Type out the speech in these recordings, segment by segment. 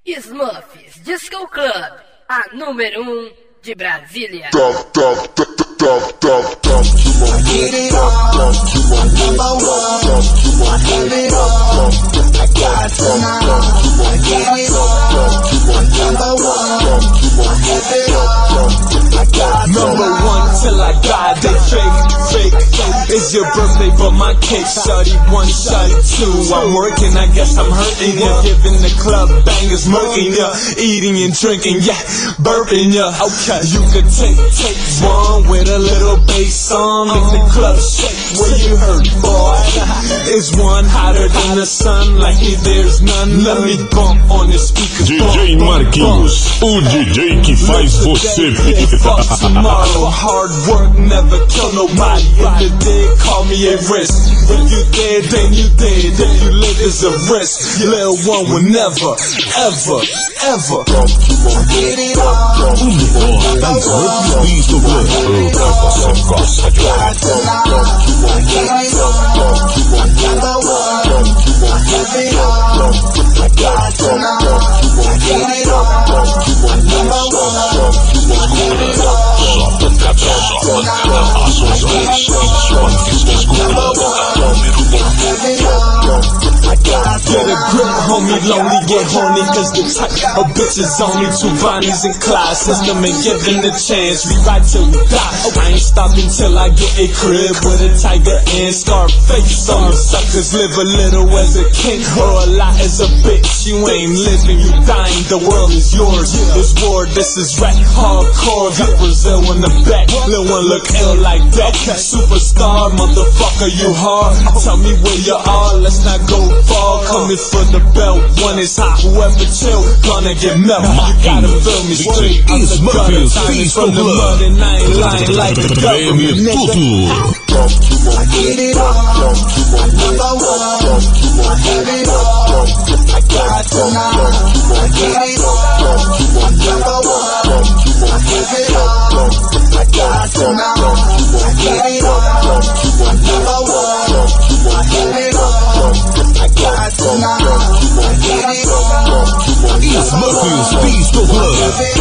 Smurfs Disco Club, a número 1 de Brasília. Number one till I die, they fake. It's your birthday, but my cake shawty 1, shawty 2. I'm working, I guess I'm hurting ya. Giving the club bangers, murking ya. Eating and drinking, yeah, burping ya. Okay, you could take one with a little bass on. Make the club shake where you hurt, boy. Is one hotter than the sun? Like me, there's none. Let me bump on the speakers. DJ Marquinhos, o DJ que faz você fuck tomorrow, hard work never kill nobody. If the dead, call me a risk. If you dead, then you dead. If you live, it's a risk. Little one will never, ever. Get a grip, homie, lonely, get horny. Cause the type of bitches only 2 Bonnies in class. System ain't giving the chance, we ride till we die. I ain't stopping till I get a crib with a tiger and Scarface. Some suckers live a little as a king or a lot as a bitch. You ain't living, you dying, the world is yours. This war, this is rap, hardcore. Got Brazil in the back, little one look ill like that. Superstar, motherfucker, you hard. Tell me where you are, let's not go far. Coming for the belt, one is hot, whoever chill, gonna get melt. You gotta feel me straight, I'm the gutter, time from the mud, and I ain't lying like the government, nigga. I get it on, I'm number one, I have it all, I got tonight. I get it on, I'm number one, I have it all, I got tonight. I get it on, I'm number one, I have it all, I got tonight. I get it on, Smurfs Disco Club.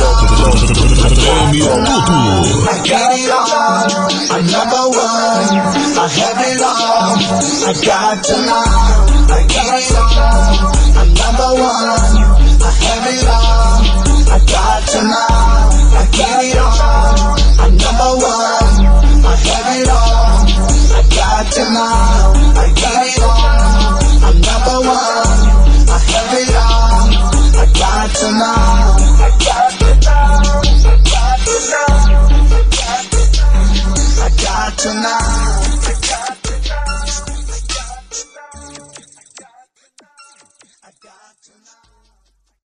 Prêmio tudo. I got it on, I'm number one, I have it all, I got tonight. I get it on, I'm number one, I have it all, I got tonight. I get it on, I'm number one, I have it all, I got tonight. I get it on, I'm number one, I have it all, I got tonight. I got tonight. I got tonight.